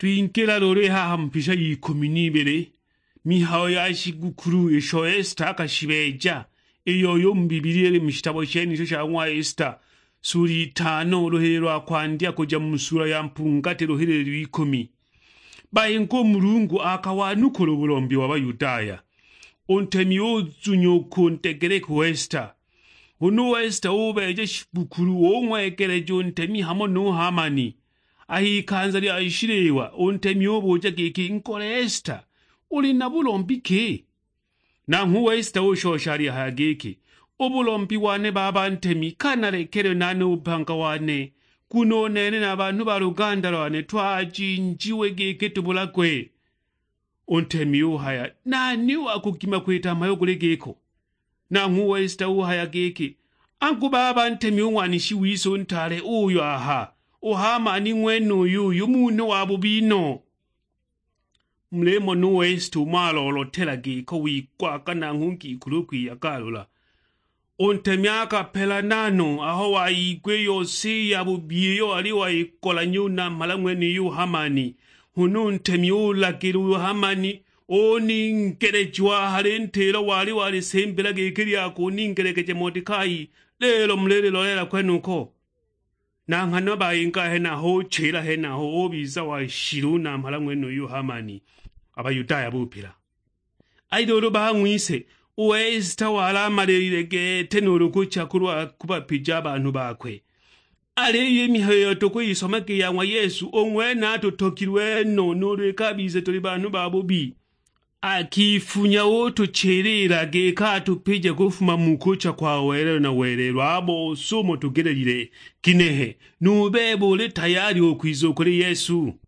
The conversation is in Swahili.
Tuinkela lore hampisha yikominibere. Mihao ya shigukuru esho Esta kashibeja. Eyo mbibiriere mishitabo sheni shosha mwa Esta. Suri tano rohero akwandia koja musura ya mpungate rohere rwikomi. Bayinko murungu akawanukolo bulombi w'Abayudaya. Ontemi ozunyo kontegere ku Esta. Ono Esta obeje shibukuru omwekereje ontemi hamo no Hamani. Ahi kanzali aishirewa ontemi oboja keke nkole Esta. Uli na bulombi ke. Na ngu Esta oshoshari hayageke. Obulombi wane baba ntemi kanare kere nane upanga wane. Kuno nene na bantu baruganda wane twaji njiwe geke tubula kwe. Ontemi uhaya na niwa kukima kweta mayogule geko. Na ngu Esta uhaya geke. Anku baba ntemi uwanishi wiso ntare uyo aha. Ohama ni mwenu yu munu wabubino. Mlemo no Esta umalo tela geko wikwaka na ngungi kulukwi ya kalula. Ontemiaka pela nano aho wa igwe yose ya bubiyo aliwa ikola nyuna malamweni yu Hamani. Hunu ntemiyo lakiru Hamani. Oni nkerejwa harentela wali sembela gekiri yako ninkerekeje Mordekai. Lelo mlele lolela kwenuko. Na ngano ba inka hena ho chela hena ho obiza wa shiruna malamweni yu Hamani. Abayudaya bupira. Aidoro ba ngwise. Esta wala marerege tenoro kucha kuba pijaba anu bakwe. Ale yemihayo toko isomake ya mwa Yesu onwe na totokirwe no rekabize toliba anu babobi. Akifunya woto cherera geka tupije kufuma mukocha kwa were na werero abo somo tugererire kinehe nubebo le tayari okwizo kuri Yesu.